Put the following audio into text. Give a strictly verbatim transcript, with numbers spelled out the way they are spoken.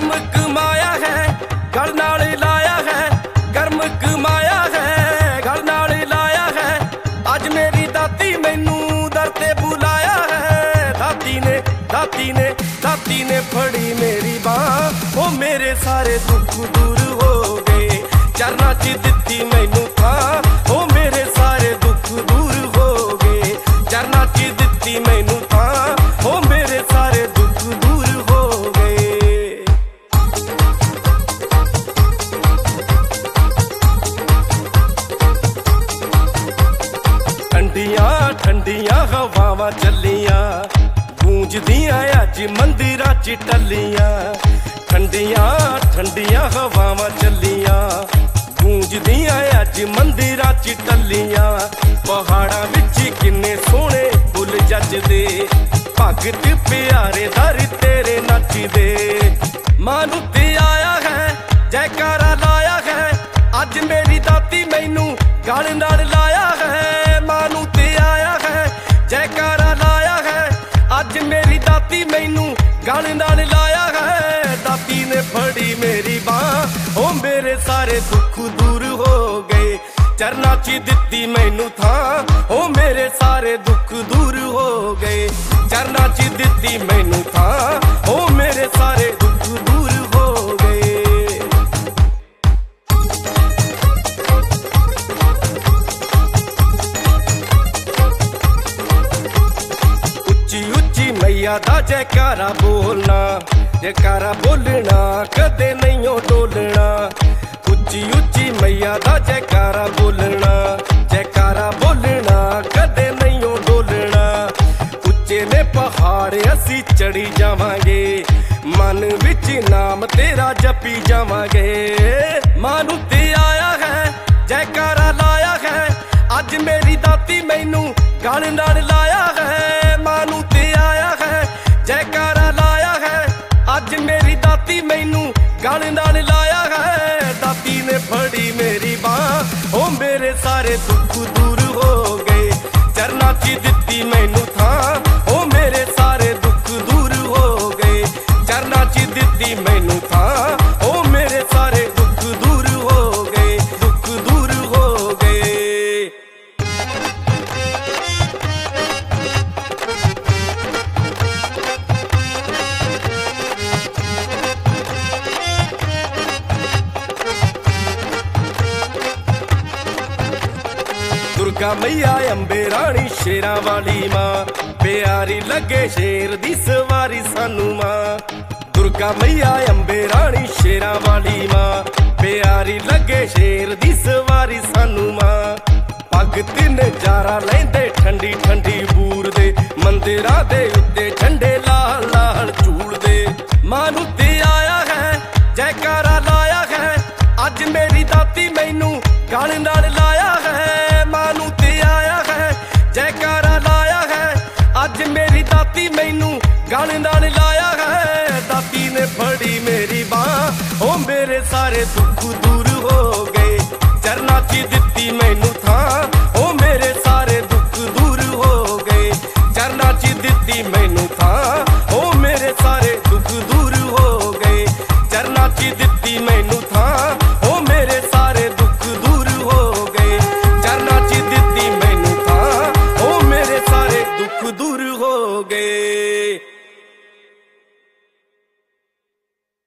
गर्म कमाया है गल नाल लाया है, गर्म कमाया है गल नाल लाया है। अज मेरी दाती मैनू दर ते बुलाया है, दाती ने दाती ने दाती ने फड़ी मेरी बांह, ओ मेरे सारे दुख दूर हो गए। चरना च दित्ती मैनू थां, ओ मेरे सारे दुख दूर हो गए। चरना च दित्ती मैनू थां, ओ मेरे सारे दुख दूर हो गए। ठंडियां ठंडियां हवावां चलियां, गूंजदियां अज मंदिरां च टल्लियां। ठंडियां ठंडियां हवावां चलियां, गूंजदियां अज मंदिरां च टल्लियां। पहाड़ां विच किन्ने सोहणे फुल जचदे, भगत प्यारे दर तेरे नचदे। मानू ते आया है जयकारा लाया है, अज मेरी दाती मैनू गल नाल लाया है। मानू ते आया है जयकारा लाया है, अज मेरी दाती मैनू गल नाल लाया है। दाती ने फड़ी मेरी बांह, ओ मेरे सारे दुख दूर हो गए। चरना च दित्ती मैनू थां, ओ मेरे सारे दुख दूर हो गए। चरना च दित्ती मैनू थां, ओ मेरे सारे दुख दूर हो गए। उच्ची उच्ची मैया दा जयकारा बोलना, जयकारा बोलना कदे नहीं ओ डोलना। उच्ची उच्ची मैया दा जयकारा बोलना, जयकारा बोलना कदे नहीं ओ डोलना। उच्चे ने पहाड़ असी चढ़ी जावांगे, मन विच नाम तेरा जपी जावांगे। मानू ते आया है जयकारा लाया है, अज मेरी दाती मैनू गल नाल लाया है। मानू ते आया है जयकारा लाया है, अज मेरी दाती मैनू गल नाल लाया है। दाती ने फड़ी मेरी बांह, ओ मेरे सारे दुख दूर हो गए। चरना च दित्ती मैनू थां, ओ मेरे सारे दुख दूर हो गए। चरना च दित्ती मैनू थां, ओ मेरे सारे दुख दूर हो गए, दुख दूर हो गए। दुर्गा मैया अंबे रानी शेरां वाली मां, प्यारी लगे शेर दी सवारी सानू मां। दुर्गा मैया अंबे रानी शेरां वाली मां, प्यारी लगे शेर दी सवारी सानू मां। भगत नजारा लैंदे ठंडी ठंडी बूर दे, मंदिरां दे उत्ते झंडे लाल लाल झूलदे। मानू ते आया है जयकारा लाया है, अज मेरी दाती मैनू गल नाल लाया है। मानू ते आया है जयकारा लाया है, अज मेरी दाती मैनू गल नाल लाया है। दाती ने फड़ी मेरी बांह, ओ मेरे सारे दुख दूर हो गए। चरना च दित्ती मैनू थां, ओ मेरे सारे दुख दूर हो गए। चरना च दित्ती मैनू थां, ओ मेरे सारे दुख दूर हो गए। चरना च दित्ती मैनू थां, ओ मेरे सारे दुख दूर हो गए। चरना च दित्ती मैनू थां, ओ मेरे सारे दुख दूर हो गए।